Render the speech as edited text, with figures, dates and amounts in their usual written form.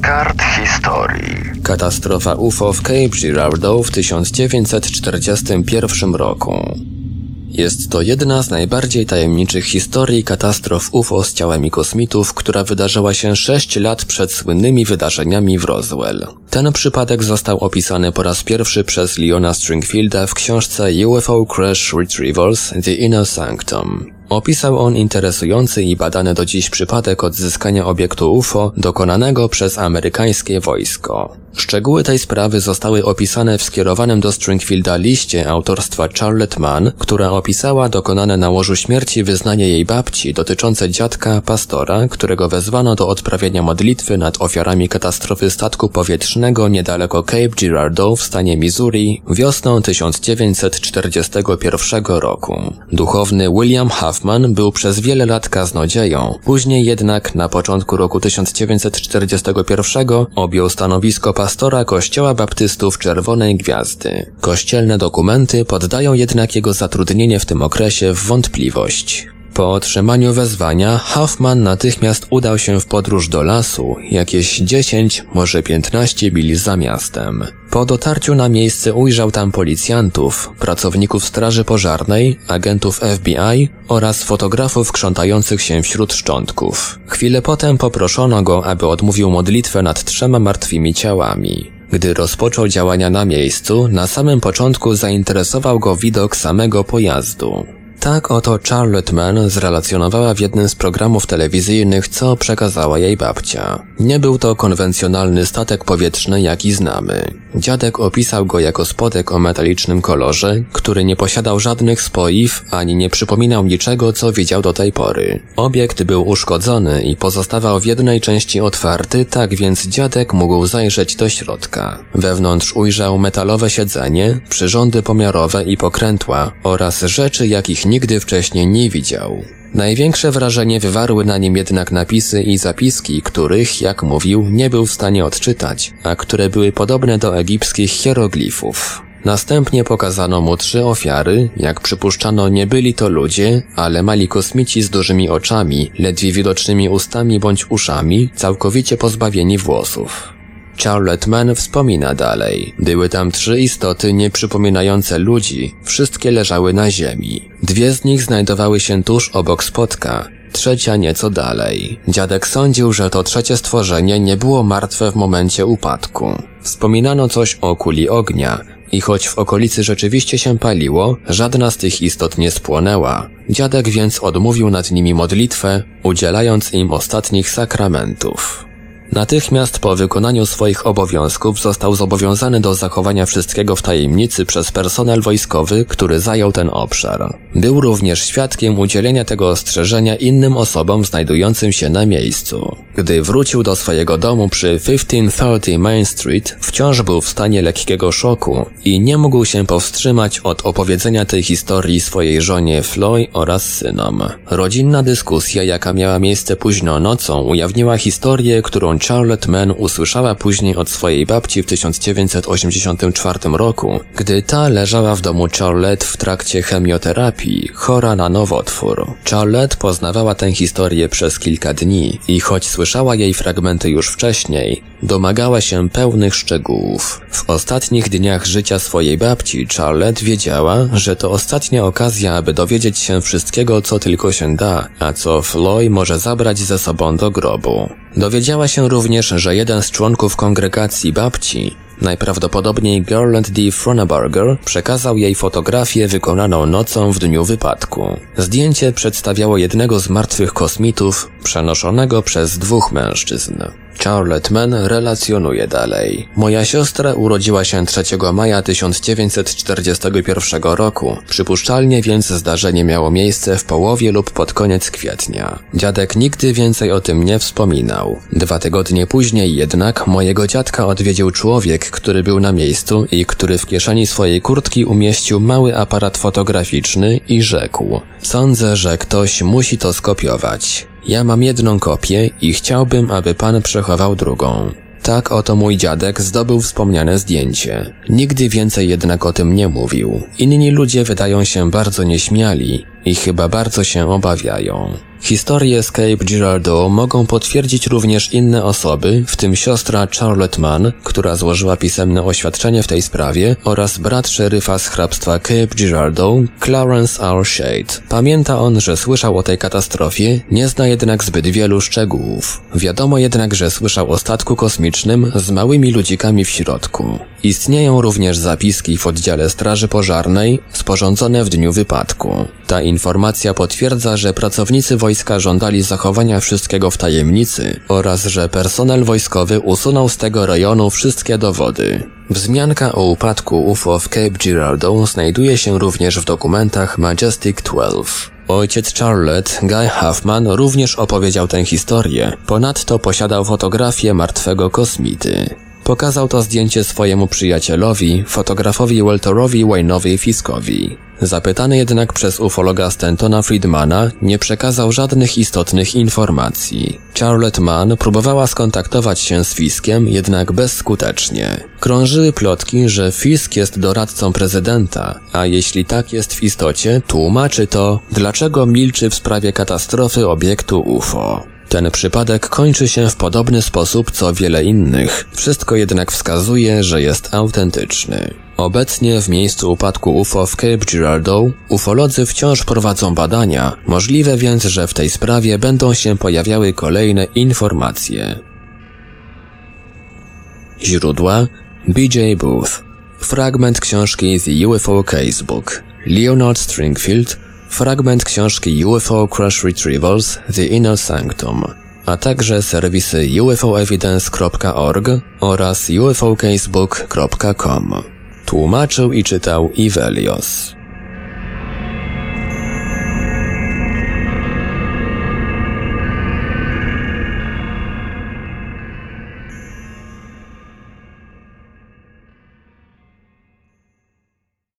kart historii. Katastrofa UFO w Cape Girardeau w 1941 roku. Jest to jedna z najbardziej tajemniczych historii katastrof UFO z ciałami kosmitów, która wydarzyła się 6 lat przed słynnymi wydarzeniami w Roswell. Ten przypadek został opisany po raz pierwszy przez Leona Stringfielda w książce UFO Crash Retrievals – The Inner Sanctum. Opisał on interesujący i badany do dziś przypadek odzyskania obiektu UFO dokonanego przez amerykańskie wojsko. Szczegóły tej sprawy zostały opisane w skierowanym do Stringfielda liście autorstwa Charlotte Mann, która opisała dokonane na łożu śmierci wyznanie jej babci dotyczące dziadka, pastora, którego wezwano do odprawienia modlitwy nad ofiarami katastrofy statku powietrznego niedaleko Cape Girardeau w stanie Missouri wiosną 1941 roku. Duchowny William Huffman był przez wiele lat kaznodzieją, później jednak na początku roku 1941 objął stanowisko pastora Kościoła Baptystów Czerwonej Gwiazdy. Kościelne dokumenty poddają jednak jego zatrudnienie w tym okresie w wątpliwość. Po otrzymaniu wezwania Huffman natychmiast udał się w podróż do lasu, jakieś 10, może 15 mil za miastem. Po dotarciu na miejsce ujrzał tam policjantów, pracowników straży pożarnej, agentów FBI oraz fotografów krzątających się wśród szczątków. Chwilę potem poproszono go, aby odmówił modlitwę nad 3 martwymi ciałami. Gdy rozpoczął działania na miejscu, na samym początku zainteresował go widok samego pojazdu. Tak oto Charlotte Mann zrelacjonowała w jednym z programów telewizyjnych, co przekazała jej babcia. Nie był to konwencjonalny statek powietrzny, jaki znamy. Dziadek opisał go jako spodek o metalicznym kolorze, który nie posiadał żadnych spoiw, ani nie przypominał niczego, co widział do tej pory. Obiekt był uszkodzony i pozostawał w jednej części otwarty, tak więc dziadek mógł zajrzeć do środka. Wewnątrz ujrzał metalowe siedzenie, przyrządy pomiarowe i pokrętła oraz rzeczy, jakich nigdy wcześniej nie widział. Największe wrażenie wywarły na nim jednak napisy i zapiski, których, jak mówił, nie był w stanie odczytać, a które były podobne do egipskich hieroglifów. Następnie pokazano mu 3 ofiary, jak przypuszczano nie byli to ludzie, ale mali kosmici z dużymi oczami, ledwie widocznymi ustami bądź uszami, całkowicie pozbawieni włosów. Charlotte Mann wspomina dalej. Były tam 3 istoty nieprzypominające ludzi, wszystkie leżały na ziemi. 2 z nich znajdowały się tuż obok spotka, 3 nieco dalej. Dziadek sądził, że to 3 stworzenie nie było martwe w momencie upadku. Wspominano coś o kuli ognia i choć w okolicy rzeczywiście się paliło, żadna z tych istot nie spłonęła. Dziadek więc odmówił nad nimi modlitwę, udzielając im ostatnich sakramentów. Natychmiast po wykonaniu swoich obowiązków został zobowiązany do zachowania wszystkiego w tajemnicy przez personel wojskowy, który zajął ten obszar. Był również świadkiem udzielenia tego ostrzeżenia innym osobom znajdującym się na miejscu. Gdy wrócił do swojego domu przy 1530 Main Street, wciąż był w stanie lekkiego szoku i nie mógł się powstrzymać od opowiedzenia tej historii swojej żonie Floy oraz synom. Rodzinna dyskusja, jaka miała miejsce późno nocą, ujawniła historię, którą Charlotte Mann usłyszała później od swojej babci w 1984 roku, gdy ta leżała w domu Charlotte w trakcie chemioterapii, chora na nowotwór. Charlotte poznawała tę historię przez kilka dni i choć słyszała jej fragmenty już wcześniej, domagała się pełnych szczegółów. W ostatnich dniach życia swojej babci Charlotte wiedziała, że to ostatnia okazja, aby dowiedzieć się wszystkiego, co tylko się da, a co Floy może zabrać ze sobą do grobu. Dowiedziała się również, że jeden z członków kongregacji babci, najprawdopodobniej Garland D. Fronabarger, przekazał jej fotografię wykonaną nocą w dniu wypadku. Zdjęcie przedstawiało jednego z martwych kosmitów, przenoszonego przez 2 mężczyzn. Charlotte Mann relacjonuje dalej. Moja siostra urodziła się 3 maja 1941 roku. Przypuszczalnie więc zdarzenie miało miejsce w połowie lub pod koniec kwietnia. Dziadek nigdy więcej o tym nie wspominał. 2 tygodnie później jednak mojego dziadka odwiedził człowiek, który był na miejscu i który w kieszeni swojej kurtki umieścił mały aparat fotograficzny i rzekł: sądzę, że ktoś musi to skopiować. Ja mam 1 kopię i chciałbym, aby pan przechował drugą. Tak oto mój dziadek zdobył wspomniane zdjęcie. Nigdy więcej jednak o tym nie mówił. Inni ludzie wydają się bardzo nieśmiali i chyba bardzo się obawiają. Historię z Cape Girardeau mogą potwierdzić również inne osoby, w tym siostra Charlotte Mann, która złożyła pisemne oświadczenie w tej sprawie, oraz brat szeryfa z hrabstwa Cape Girardeau, Clarence R. Shade. Pamięta on, że słyszał o tej katastrofie, nie zna jednak zbyt wielu szczegółów. Wiadomo jednak, że słyszał o statku kosmicznym z małymi ludzikami w środku. Istnieją również zapiski w oddziale Straży Pożarnej, sporządzone w dniu wypadku. Ta informacja potwierdza, że pracownicy wojska żądali zachowania wszystkiego w tajemnicy oraz że personel wojskowy usunął z tego rejonu wszystkie dowody. Wzmianka o upadku UFO w Cape Girardeau znajduje się również w dokumentach Majestic 12. Ojciec Charlotte, Guy Huffman, również opowiedział tę historię. Ponadto posiadał fotografię martwego kosmity. Pokazał to zdjęcie swojemu przyjacielowi, fotografowi Walterowi Wayne'owi Fiskowi. Zapytany jednak przez ufologa Stantona Friedmana, nie przekazał żadnych istotnych informacji. Charlotte Mann próbowała skontaktować się z Fiskiem, jednak bezskutecznie. Krążyły plotki, że Fisk jest doradcą prezydenta, a jeśli tak jest w istocie, tłumaczy to, dlaczego milczy w sprawie katastrofy obiektu UFO. Ten przypadek kończy się w podobny sposób co wiele innych, wszystko jednak wskazuje, że jest autentyczny. Obecnie w miejscu upadku UFO w Cape Girardeau ufolodzy wciąż prowadzą badania, możliwe więc, że w tej sprawie będą się pojawiały kolejne informacje. Źródła: B.J. Booth. Fragment książki The UFO Casebook. Leonard Stringfield. Fragment książki UFO Crash Retrievals The Inner Sanctum, a także serwisy ufoevidence.org oraz ufocasebook.com. Tłumaczył i czytał Ivelios.